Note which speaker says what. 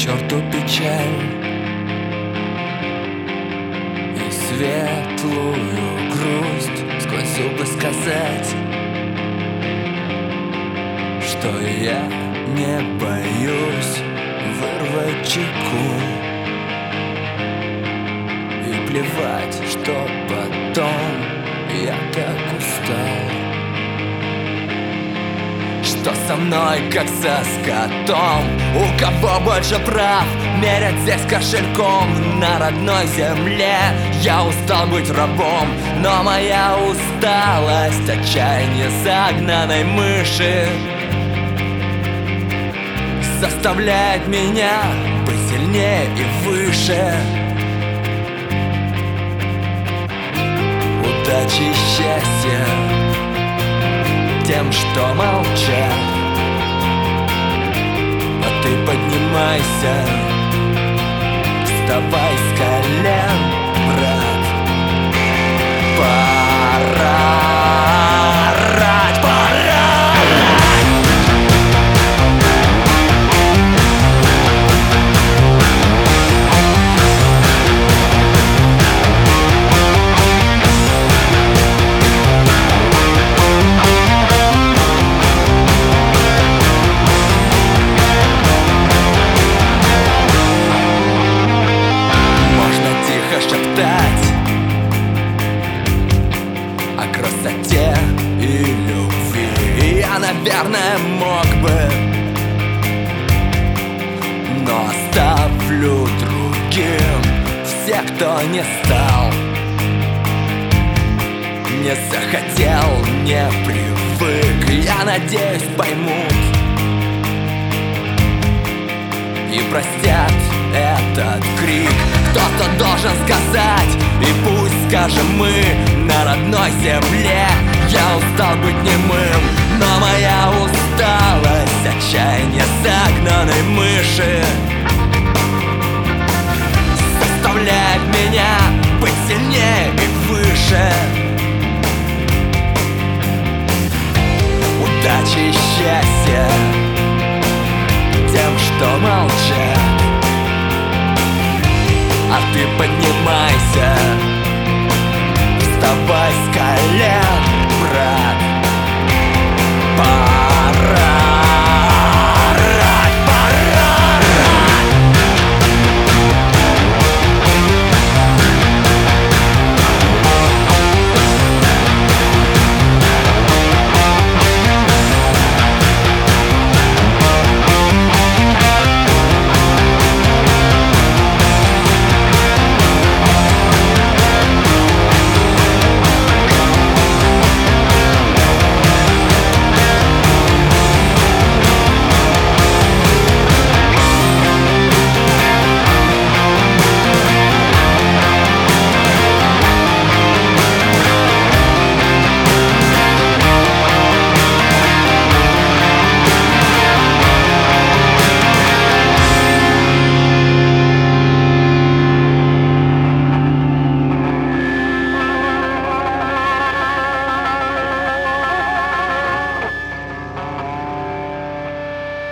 Speaker 1: черту печаль и светлую грусть. Сквозь зубы сказать, что я не боюсь вырвать чеку. И плевать, что потом, я так устал. Что со мной, как со скотом? У кого больше прав? Мерят здесь кошельком. На родной земле я устал быть рабом, но моя усталость — отчаяние загнанной мыши заставляет меня быть сильнее и выше. Удачи и счастья тем, что молчат. А ты поднимайся, вставай с колен, брат. Пора орать, пора орать. О красоте и любви я, наверное, мог бы, но оставлю другим всех, кто не стал, не захотел, не привык. Я надеюсь, поймут и простят этот крик. Кто-то должен сказать, и пусть скажем мы на родной земле. Я устал быть немым, но моя усталость — отчаяние загнанной мыши заставляет меня быть сильнее и выше. Удачи и счастья тем, что молчат. А ты поднимайся, вставай с колен.